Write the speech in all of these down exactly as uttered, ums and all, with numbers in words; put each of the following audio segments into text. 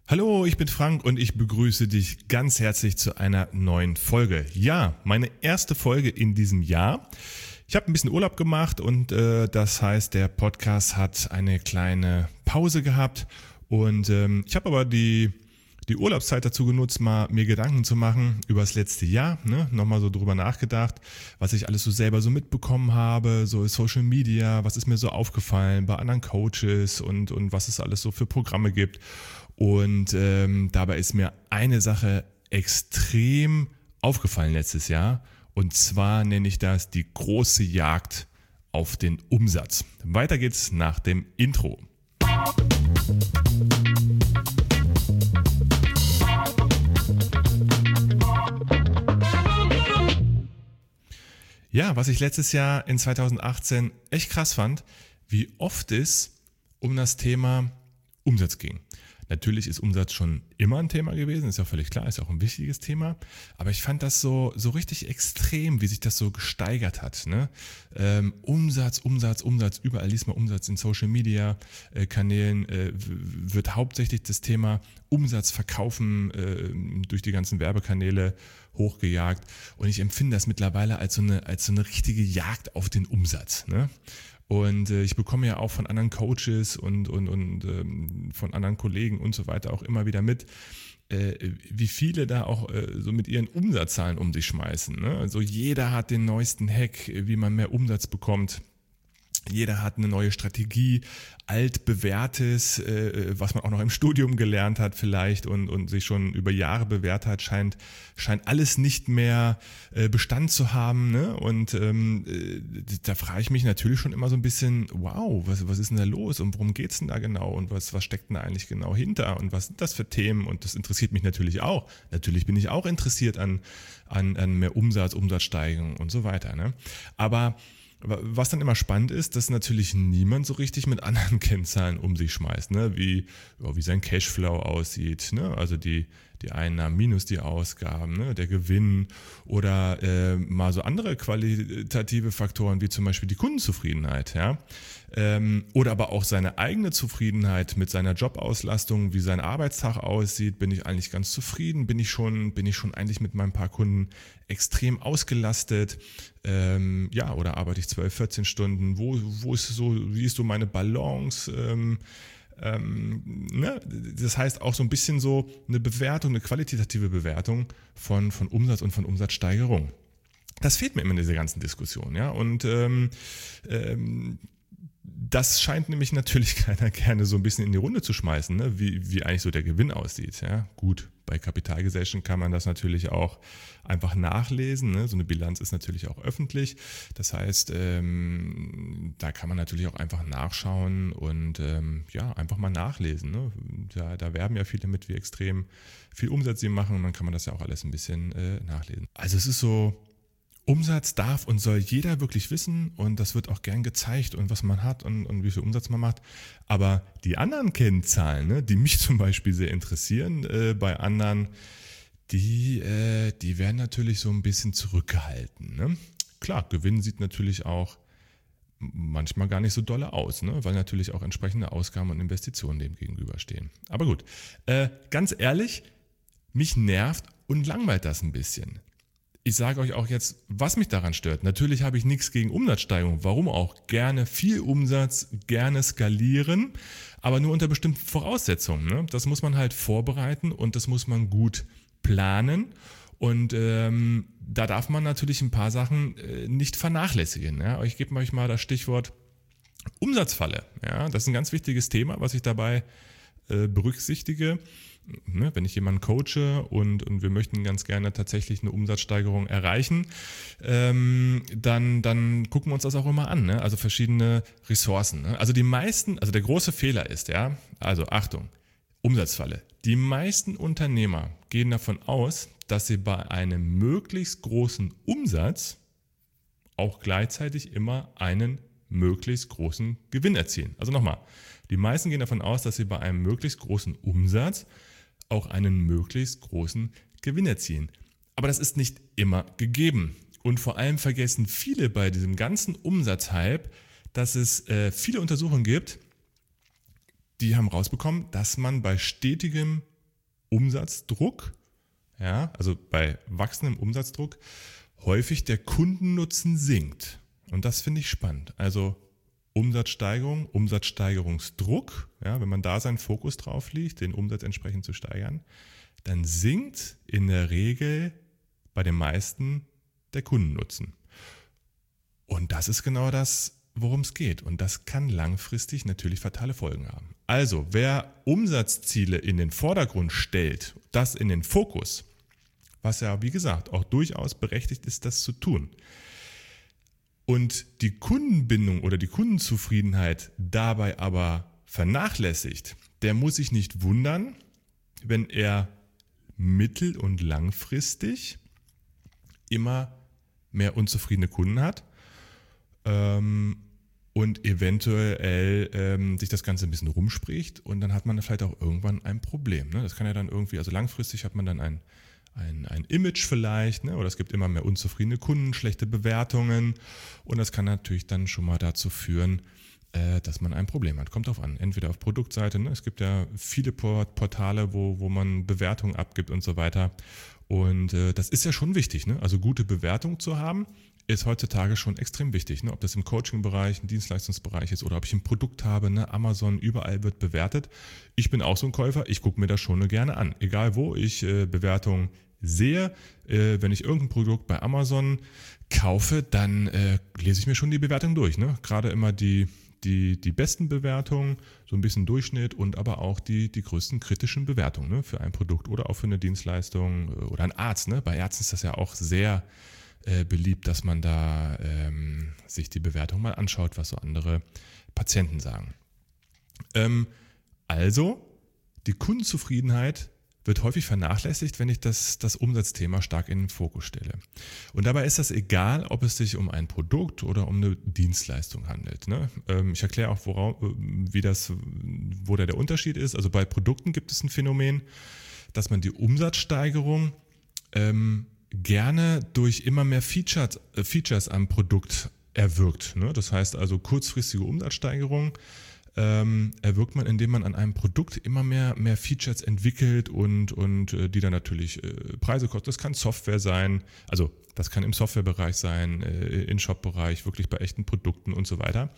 Hallo, ich bin Frank und ich begrüße dich ganz herzlich zu einer neuen Folge. Ja, meine erste Folge in diesem Jahr. Ich habe ein bisschen Urlaub gemacht und äh, das heißt, der Podcast hat eine kleine Pause gehabt und ähm, ich habe aber die, die Urlaubszeit dazu genutzt, mal mir Gedanken zu machen über das letzte Jahr, ne? Nochmal so drüber nachgedacht, was ich alles so selber so mitbekommen habe, so Social Media, was ist mir so aufgefallen bei anderen Coaches und, und was es alles so für Programme gibt. Und ähm, dabei ist mir eine Sache extrem aufgefallen letztes Jahr. Und zwar nenne ich das die große Jagd auf den Umsatz. Weiter geht's nach dem Intro. Ja, was ich letztes Jahr in zweitausendachtzehn echt krass fand, wie oft es um das Thema Umsatz ging. Natürlich ist Umsatz schon immer ein Thema gewesen, ist ja völlig klar, ist ja auch ein wichtiges Thema. Aber ich fand das so, so richtig extrem, wie sich das so gesteigert hat. Ne? Ähm, Umsatz, Umsatz, Umsatz, überall liest man Umsatz in Social Media äh, Kanälen, äh, wird hauptsächlich das Thema Umsatz verkaufen äh, durch die ganzen Werbekanäle hochgejagt. Und ich empfinde das mittlerweile als so eine, als so eine richtige Jagd auf den Umsatz. Ne? Und äh, ich bekomme ja auch von anderen Coaches und, und, und ähm, von anderen Kollegen und so weiter auch immer wieder mit, äh, wie viele da auch äh, so mit ihren Umsatzzahlen um sich schmeißen. Ne? Also jeder hat den neuesten Hack, wie man mehr Umsatz bekommt. Jeder hat eine neue Strategie, altbewährtes, äh, was man auch noch im Studium gelernt hat vielleicht und, und sich schon über Jahre bewährt hat, scheint, scheint alles nicht mehr äh, Bestand zu haben. Ne? Und ähm, äh, da frage ich mich natürlich schon immer so ein bisschen, wow, was, was ist denn da los und worum geht's denn da genau und was, was steckt denn da eigentlich genau hinter und was sind das für Themen? Und das interessiert mich natürlich auch. Natürlich bin ich auch interessiert an, an, an mehr Umsatz, Umsatzsteigerung und so weiter. Ne? Aber was dann immer spannend ist, dass natürlich niemand so richtig mit anderen Kennzahlen um sich schmeißt, ne? wie, ja, wie sein Cashflow aussieht, ne? Also die, die Einnahmen minus die Ausgaben, ne? Der Gewinn oder äh, mal so andere qualitative Faktoren wie zum Beispiel die Kundenzufriedenheit, ja? Ähm, oder aber auch seine eigene Zufriedenheit mit seiner Jobauslastung, wie sein Arbeitstag aussieht, bin ich eigentlich ganz zufrieden, bin ich schon, bin ich schon eigentlich mit meinen paar Kunden extrem ausgelastet, ähm, ja, oder arbeite ich zwölf, vierzehn Stunden, wo, wo ist so, wie ist so meine Balance, ähm, ähm, ne? Das heißt auch so ein bisschen so eine Bewertung, eine qualitative Bewertung von, von Umsatz und von Umsatzsteigerung. Das fehlt mir immer in dieser ganzen Diskussion, ja, und ähm, ähm, das scheint nämlich natürlich keiner gerne so ein bisschen in die Runde zu schmeißen, ne? wie, wie eigentlich so der Gewinn aussieht. Ja? Gut, bei Kapitalgesellschaften kann man das natürlich auch einfach nachlesen. Ne? So eine Bilanz ist natürlich auch öffentlich. Das heißt, ähm, da kann man natürlich auch einfach nachschauen und ähm, ja, einfach mal nachlesen. Ne? Da, da werben ja viele mit, wie extrem viel Umsatz sie machen und dann kann man das ja auch alles ein bisschen äh, nachlesen. Also es ist so, Umsatz darf und soll jeder wirklich wissen und das wird auch gern gezeigt und was man hat und, und wie viel Umsatz man macht. Aber die anderen Kennzahlen, ne, die mich zum Beispiel sehr interessieren, äh, bei anderen, die, äh, die werden natürlich so ein bisschen zurückgehalten. Ne? Klar, Gewinn sieht natürlich auch manchmal gar nicht so dolle aus, ne? Weil natürlich auch entsprechende Ausgaben und Investitionen dem gegenüberstehen. Aber gut, äh, ganz ehrlich, mich nervt und langweilt das ein bisschen. Ich sage euch auch jetzt, was mich daran stört. Natürlich habe ich nichts gegen Umsatzsteigerung. Warum auch? Gerne viel Umsatz, gerne skalieren, aber nur unter bestimmten Voraussetzungen. Ne? Das muss man halt vorbereiten und das muss man gut planen. Und ähm, da darf man natürlich ein paar Sachen äh, nicht vernachlässigen. Ja? Ich gebe euch mal das Stichwort Umsatzfalle. Ja? Das ist ein ganz wichtiges Thema, was ich dabei äh, berücksichtige. Ne, wenn ich jemanden coache und, und wir möchten ganz gerne tatsächlich eine Umsatzsteigerung erreichen, ähm, dann, dann gucken wir uns das auch immer an. Ne? Also verschiedene Ressourcen. Ne? Also die meisten, also der große Fehler ist, ja, also Achtung, Umsatzfalle. Die meisten Unternehmer gehen davon aus, dass sie bei einem möglichst großen Umsatz auch gleichzeitig immer einen möglichst großen Gewinn erzielen. Also nochmal, die meisten gehen davon aus, dass sie bei einem möglichst großen Umsatz auch einen möglichst großen Gewinn erzielen. Aber das ist nicht immer gegeben. Und vor allem vergessen viele bei diesem ganzen Umsatzhype, dass es äh, viele Untersuchungen gibt, die haben rausbekommen, dass man bei stetigem Umsatzdruck, ja, also bei wachsendem Umsatzdruck, häufig der Kundennutzen sinkt. Und das finde ich spannend. Also Umsatzsteigerung, Umsatzsteigerungsdruck, ja, wenn man da seinen Fokus drauf legt, den Umsatz entsprechend zu steigern, dann sinkt in der Regel bei den meisten der Kundennutzen. Und das ist genau das, worum es geht. Und das kann langfristig natürlich fatale Folgen haben. Also, wer Umsatzziele in den Vordergrund stellt, das in den Fokus, was ja, wie gesagt, auch durchaus berechtigt ist, das zu tun, und die Kundenbindung oder die Kundenzufriedenheit dabei aber vernachlässigt, der muss sich nicht wundern, wenn er mittel- und langfristig immer mehr unzufriedene Kunden hat ähm, und eventuell ähm, sich das Ganze ein bisschen rumspricht und dann hat man vielleicht auch irgendwann ein Problem. Ne? Das kann ja dann irgendwie, also langfristig hat man dann ein, ein, ein Image vielleicht, ne? Oder es gibt immer mehr unzufriedene Kunden, schlechte Bewertungen und das kann natürlich dann schon mal dazu führen, äh, dass man ein Problem hat. Kommt drauf an, entweder auf Produktseite, ne? Es gibt ja viele Portale, wo, wo man Bewertungen abgibt und so weiter. Und äh, das ist ja schon wichtig, ne? Also gute Bewertungen zu haben, ist heutzutage schon extrem wichtig, ne? Ob das im Coaching-Bereich, im Dienstleistungsbereich ist oder ob ich ein Produkt habe, ne? Amazon, überall wird bewertet. Ich bin auch so ein Käufer, ich gucke mir das schon gerne an. Egal wo ich äh, Bewertungen sehe, äh, wenn ich irgendein Produkt bei Amazon kaufe, dann äh, lese ich mir schon die Bewertung durch, ne? Gerade immer die Die, die besten Bewertungen, so ein bisschen Durchschnitt und aber auch die, die größten kritischen Bewertungen, ne, für ein Produkt oder auch für eine Dienstleistung oder ein Arzt. Ne? Bei Ärzten ist das ja auch sehr äh, beliebt, dass man da ähm, sich die Bewertung mal anschaut, was so andere Patienten sagen. Ähm, also, die Kundenzufriedenheit wird häufig vernachlässigt, wenn ich das, das Umsatzthema stark in den Fokus stelle. Und dabei ist das egal, ob es sich um ein Produkt oder um eine Dienstleistung handelt. Ne? Ich erkläre auch, worauf, wie das, wo da der Unterschied ist. Also bei Produkten gibt es ein Phänomen, dass man die Umsatzsteigerung ähm, gerne durch immer mehr Features, äh, Features am Produkt erwirkt. Ne? Das heißt also kurzfristige Umsatzsteigerung Ähm, erwirkt man, indem man an einem Produkt immer mehr, mehr Features entwickelt und, und äh, die dann natürlich äh, Preise kosten. Das kann Software sein, also das kann im Softwarebereich sein, äh, im Shop-Bereich, wirklich bei echten Produkten und so weiter.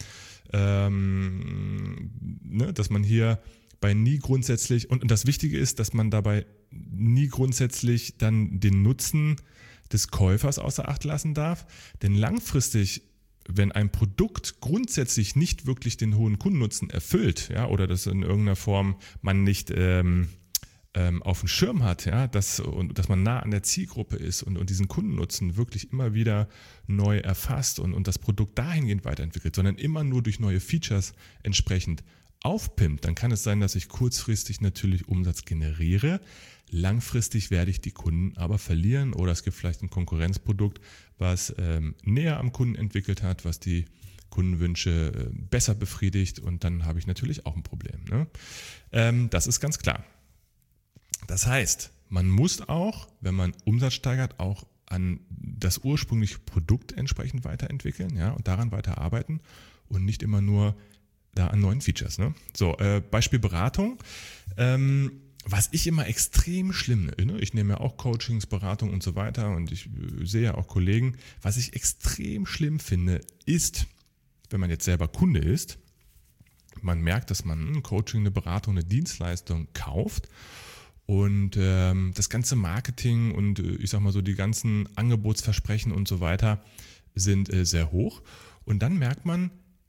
Ähm, ne, dass man hier bei nie grundsätzlich, und, und das Wichtige ist, dass man dabei nie grundsätzlich dann den Nutzen des Käufers außer Acht lassen darf, denn langfristig, wenn ein Produkt grundsätzlich nicht wirklich den hohen Kundennutzen erfüllt, ja, oder das in irgendeiner Form man nicht ähm, ähm, auf dem Schirm hat, ja, dass, und, dass man nah an der Zielgruppe ist und, und diesen Kundennutzen wirklich immer wieder neu erfasst und, und das Produkt dahingehend weiterentwickelt, sondern immer nur durch neue Features entsprechend aufpimpt, dann kann es sein, dass ich kurzfristig natürlich Umsatz generiere. Langfristig werde ich die Kunden aber verlieren oder es gibt vielleicht ein Konkurrenzprodukt, was ähm, näher am Kunden entwickelt hat, was die Kundenwünsche äh, besser befriedigt und dann habe ich natürlich auch ein Problem. Ne? Ähm, das ist ganz klar. Das heißt, man muss auch, wenn man Umsatz steigert, auch an das ursprüngliche Produkt entsprechend weiterentwickeln, ja, und daran weiterarbeiten und nicht immer nur da an neuen Features. Ne? So, äh, Beispiel Beratung. Ähm, was ich immer extrem schlimm, ne? Ich nehme ja auch Coachings, Beratung und so weiter und ich äh, sehe ja auch Kollegen. Was ich extrem schlimm finde, ist, wenn man jetzt selber Kunde ist, man merkt, dass man ein Coaching, eine Beratung, eine Dienstleistung kauft und ähm, das ganze Marketing und äh, ich sag mal so die ganzen Angebotsversprechen und so weiter sind äh, sehr hoch und dann merkt man,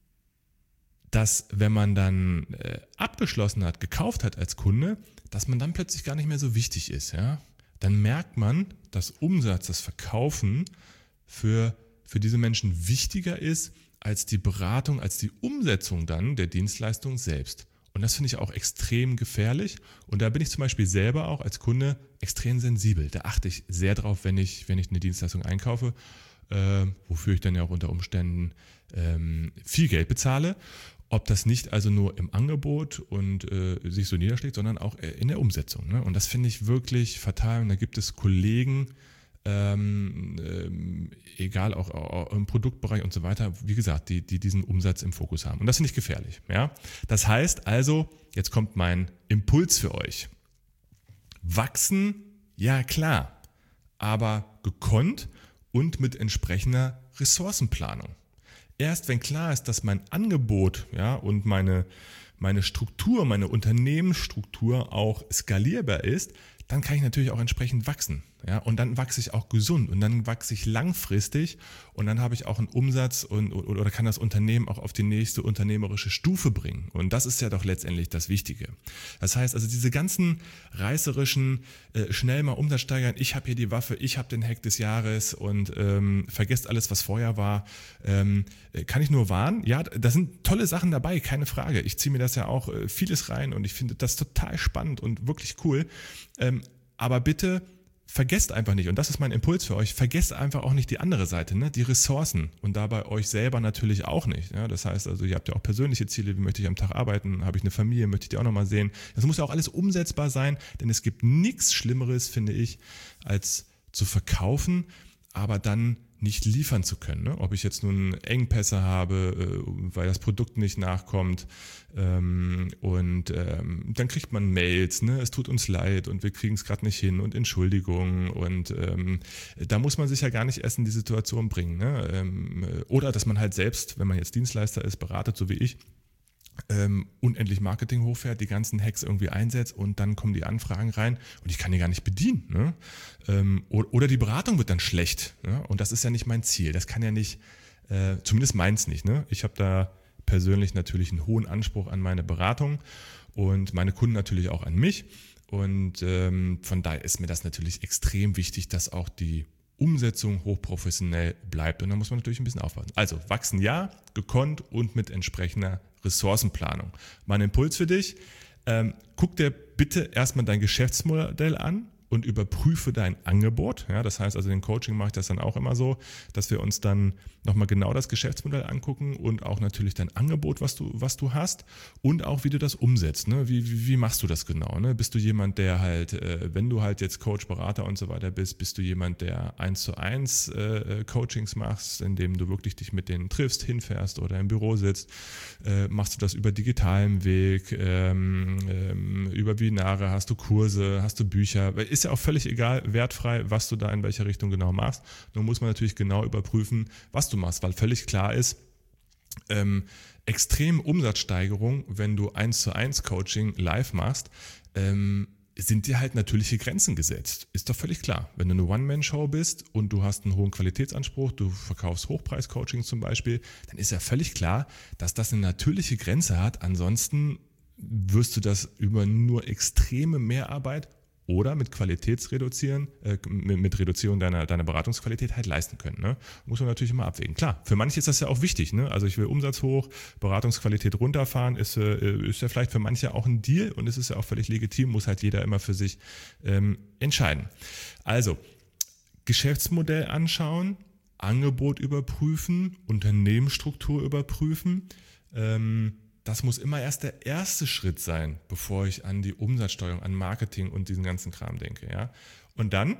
dass wenn man dann äh, abgeschlossen hat, gekauft hat als Kunde, dass man dann plötzlich gar nicht mehr so wichtig ist. Ja? Dann merkt man, dass Umsatz, das Verkaufen für, für diese Menschen wichtiger ist als die Beratung, als die Umsetzung dann der Dienstleistung selbst. Und das finde ich auch extrem gefährlich. Und da bin ich zum Beispiel selber auch als Kunde extrem sensibel. Da achte ich sehr drauf, wenn ich, wenn ich eine Dienstleistung einkaufe, äh, wofür ich dann ja auch unter Umständen ähm, viel Geld bezahle. Ob das nicht also nur im Angebot und äh, sich so niederschlägt, sondern auch in der Umsetzung. Ne? Und das finde ich wirklich fatal. Und da gibt es Kollegen, ähm, ähm, egal auch, auch im Produktbereich und so weiter, wie gesagt, die, die diesen Umsatz im Fokus haben. Und das finde ich gefährlich. Ja? Das heißt also, jetzt kommt mein Impuls für euch. Wachsen, ja klar, aber gekonnt und mit entsprechender Ressourcenplanung. Erst wenn klar ist, dass mein Angebot, ja, und meine, meine Struktur, meine Unternehmensstruktur auch skalierbar ist, dann kann ich natürlich auch entsprechend wachsen. Ja, und dann wachse ich auch gesund und dann wachse ich langfristig und dann habe ich auch einen Umsatz und, oder kann das Unternehmen auch auf die nächste unternehmerische Stufe bringen. Und das ist ja doch letztendlich das Wichtige. Das heißt also, diese ganzen reißerischen, äh, schnell mal Umsatz steigern, ich habe hier die Waffe, ich habe den Hack des Jahres und ähm, vergesst alles, was vorher war, ähm, kann ich nur warnen. Ja, da sind tolle Sachen dabei, keine Frage. Ich ziehe mir das ja auch äh, vieles rein und ich finde das total spannend und wirklich cool. Ähm, aber bitte vergesst einfach nicht, und das ist mein Impuls für euch, vergesst einfach auch nicht die andere Seite, ne? Die Ressourcen und dabei euch selber natürlich auch nicht. Ja? Das heißt also, ihr habt ja auch persönliche Ziele, wie möchte ich am Tag arbeiten, habe ich eine Familie, möchte ich die auch nochmal sehen. Das muss ja auch alles umsetzbar sein, denn es gibt nichts Schlimmeres, finde ich, als zu verkaufen, aber dann nicht liefern zu können. Ne? Ob ich jetzt nun Engpässe habe, weil das Produkt nicht nachkommt ähm, und ähm, dann kriegt man Mails, ne? Es tut uns leid und wir kriegen es gerade nicht hin und Entschuldigung und ähm, da muss man sich ja gar nicht erst in die Situation bringen. Ne? Ähm, oder dass man halt selbst, wenn man jetzt Dienstleister ist, beratet, so wie ich, Ähm, unendlich Marketing hochfährt, die ganzen Hacks irgendwie einsetzt und dann kommen die Anfragen rein und ich kann die gar nicht bedienen. Ne? Ähm, oder die Beratung wird dann schlecht. Ne? Und das ist ja nicht mein Ziel. Das kann ja nicht, äh, zumindest meins nicht. Ne? Ich habe da persönlich natürlich einen hohen Anspruch an meine Beratung und meine Kunden natürlich auch an mich. Und ähm, von daher ist mir das natürlich extrem wichtig, dass auch die Umsetzung hochprofessionell bleibt. Und da muss man natürlich ein bisschen aufpassen. Also wachsen ja, gekonnt und mit entsprechender Ressourcenplanung. Mein Impuls für dich, ähm, guck dir bitte erstmal dein Geschäftsmodell an und überprüfe dein Angebot. Ja, das heißt also, in Coaching mache ich das dann auch immer so, dass wir uns dann nochmal genau das Geschäftsmodell angucken und auch natürlich dein Angebot, was du, was du hast und auch, wie du das umsetzt. Ne? Wie, wie, wie machst du das genau? Ne? Bist du jemand, der halt, äh, wenn du halt jetzt Coach, Berater und so weiter bist, bist du jemand, der eins zu eins äh, Coachings machst, indem du wirklich dich mit denen triffst, hinfährst oder im Büro sitzt? Äh, machst du das über digitalen Weg, ähm, ähm, über Webinare, hast du Kurse, hast du Bücher? Ist ja auch völlig egal, wertfrei, was du da in welcher Richtung genau machst. Nur muss man natürlich genau überprüfen, was du machst, weil völlig klar ist, ähm, extreme Umsatzsteigerung, wenn du eins zu eins Coaching live machst, ähm, sind dir halt natürliche Grenzen gesetzt. Ist doch völlig klar. Wenn du eine One-Man-Show bist und du hast einen hohen Qualitätsanspruch, du verkaufst Hochpreis-Coaching zum Beispiel, dann ist ja völlig klar, dass das eine natürliche Grenze hat. Ansonsten wirst du das über nur extreme Mehrarbeit oder mit Qualitätsreduzieren, äh, mit, mit Reduzierung deiner, deiner Beratungsqualität halt leisten können. Ne? Muss man natürlich immer abwägen. Klar, für manche ist das ja auch wichtig. Ne? Also ich will Umsatz hoch, Beratungsqualität runterfahren, ist, äh, ist ja vielleicht für manche auch ein Deal und es ist ja auch völlig legitim, muss halt jeder immer für sich ähm, entscheiden. Also, Geschäftsmodell anschauen, Angebot überprüfen, Unternehmensstruktur überprüfen, ähm, das muss immer erst der erste Schritt sein, bevor ich an die Umsatzsteuerung, an Marketing und diesen ganzen Kram denke. Ja? Und dann,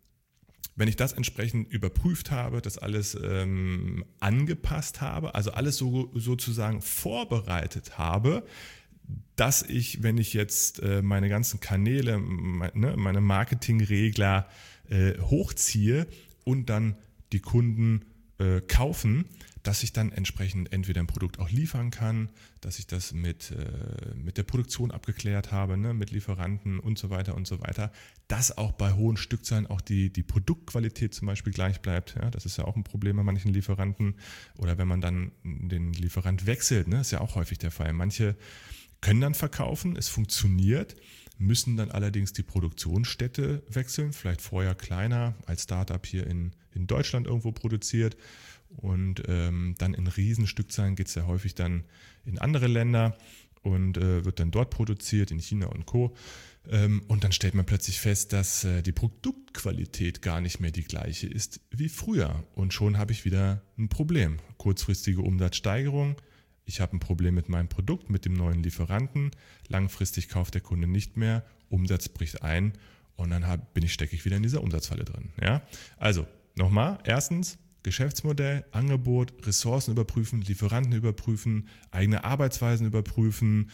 wenn ich das entsprechend überprüft habe, das alles ähm, angepasst habe, also alles so, sozusagen vorbereitet habe, dass ich, wenn ich jetzt äh, meine ganzen Kanäle, meine, meine Marketingregler äh, hochziehe und dann die Kunden äh, kaufen, dass ich dann entsprechend entweder ein Produkt auch liefern kann, dass ich das mit, äh, mit der Produktion abgeklärt habe, ne, mit Lieferanten und so weiter und so weiter, dass auch bei hohen Stückzahlen auch die, die Produktqualität zum Beispiel gleich bleibt. Ja, das ist ja auch ein Problem bei manchen Lieferanten. Oder wenn man dann den Lieferant wechselt, ne, ist ja auch häufig der Fall. Manche können dann verkaufen, es funktioniert, müssen dann allerdings die Produktionsstätte wechseln, vielleicht vorher kleiner, als Startup hier in, in Deutschland irgendwo produziert. Und ähm, dann in Riesenstückzahlen geht es ja häufig dann in andere Länder und äh, wird dann dort produziert, in China und Co. Ähm, und dann stellt man plötzlich fest, dass äh, die Produktqualität gar nicht mehr die gleiche ist wie früher. Und schon habe ich wieder ein Problem. Kurzfristige Umsatzsteigerung, ich habe ein Problem mit meinem Produkt, mit dem neuen Lieferanten. Langfristig kauft der Kunde nicht mehr, Umsatz bricht ein und dann hab, bin ich, stecke ich wieder in dieser Umsatzfalle drin. Ja? Also nochmal, erstens, Geschäftsmodell, Angebot, Ressourcen überprüfen, Lieferanten überprüfen, eigene Arbeitsweisen überprüfen,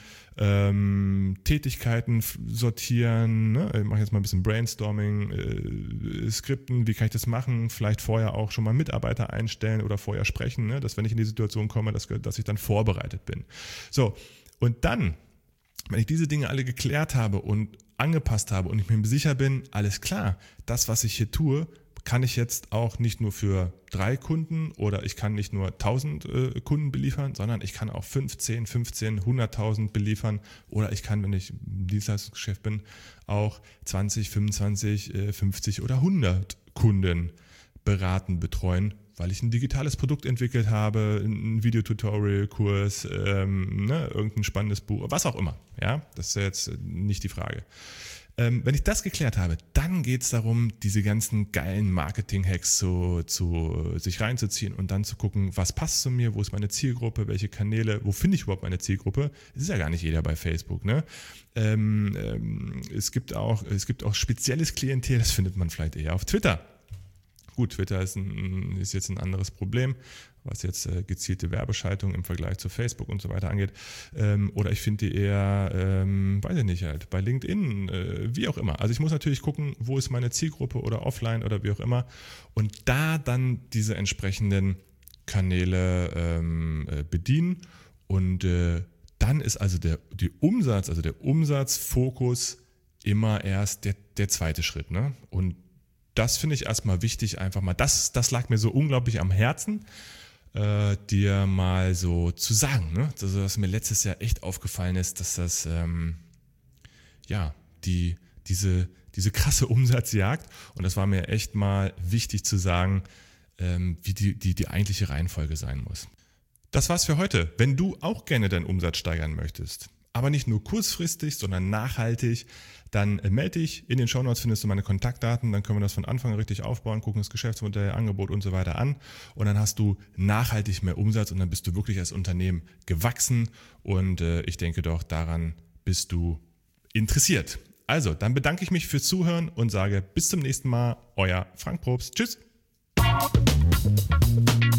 ähm, Tätigkeiten f- sortieren, ne? Ich mache jetzt mal ein bisschen Brainstorming, äh, Skripten, wie kann ich das machen, vielleicht vorher auch schon mal Mitarbeiter einstellen oder vorher sprechen, ne? Dass wenn ich in die Situation komme, dass, dass ich dann vorbereitet bin. So, und dann, wenn ich diese Dinge alle geklärt habe und angepasst habe und ich mir sicher bin, alles klar, das, was ich hier tue, kann ich jetzt auch nicht nur für drei Kunden oder ich kann nicht nur tausend äh, Kunden beliefern, sondern ich kann auch fünfzehn, fünfzehn, hunderttausend beliefern oder ich kann, wenn ich im Dienstleistungsgeschäft bin, auch zwanzig, fünfundzwanzig, äh, fünfzig oder hundert Kunden beraten, betreuen, weil ich ein digitales Produkt entwickelt habe, ein Videotutorial-Kurs, ähm, ne, irgendein spannendes Buch, was auch immer. Ja, das ist ja jetzt nicht die Frage. Ähm, wenn ich das geklärt habe, dann geht es darum, diese ganzen geilen Marketing-Hacks zu, zu sich reinzuziehen und dann zu gucken, was passt zu mir, wo ist meine Zielgruppe, welche Kanäle, wo finde ich überhaupt meine Zielgruppe? Es ist ja gar nicht jeder bei Facebook, ne? Ähm, ähm, es gibt auch, es gibt auch spezielles Klientel, das findet man vielleicht eher auf Twitter. Gut, Twitter ist, ein, ist jetzt ein anderes Problem, was jetzt äh, gezielte Werbeschaltung im Vergleich zu Facebook und so weiter angeht. Ähm, oder ich finde die eher, ähm, weiß ich nicht, halt bei LinkedIn, äh, wie auch immer. Also ich muss natürlich gucken, wo ist meine Zielgruppe oder offline oder wie auch immer. Und da dann diese entsprechenden Kanäle ähm, äh, bedienen. Und äh, dann ist also der die Umsatz, also der Umsatzfokus immer erst der, der zweite Schritt. Ne? Und das finde ich erstmal wichtig, einfach mal, das, das lag mir so unglaublich am Herzen, äh, dir mal so zu sagen, ne? Also, dass mir letztes Jahr echt aufgefallen ist, dass das, ähm, ja, die, diese, diese krasse Umsatzjagd, und das war mir echt mal wichtig zu sagen, ähm, wie die, die, die eigentliche Reihenfolge sein muss. Das war's für heute. Wenn du auch gerne deinen Umsatz steigern möchtest, aber nicht nur kurzfristig, sondern nachhaltig, dann melde dich. In den Shownotes findest du meine Kontaktdaten, dann können wir das von Anfang an richtig aufbauen, gucken das Geschäftsmodell, Angebot und so weiter an und dann hast du nachhaltig mehr Umsatz und dann bist du wirklich als Unternehmen gewachsen und äh, ich denke doch, daran bist du interessiert. Also, dann bedanke ich mich fürs Zuhören und sage bis zum nächsten Mal, euer Frank Probst. Tschüss!